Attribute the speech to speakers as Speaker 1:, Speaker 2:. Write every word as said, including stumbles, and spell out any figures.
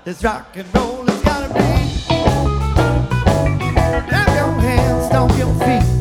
Speaker 1: It's rock and roll, it's gotta be. Stamp your hands, stomp your feet.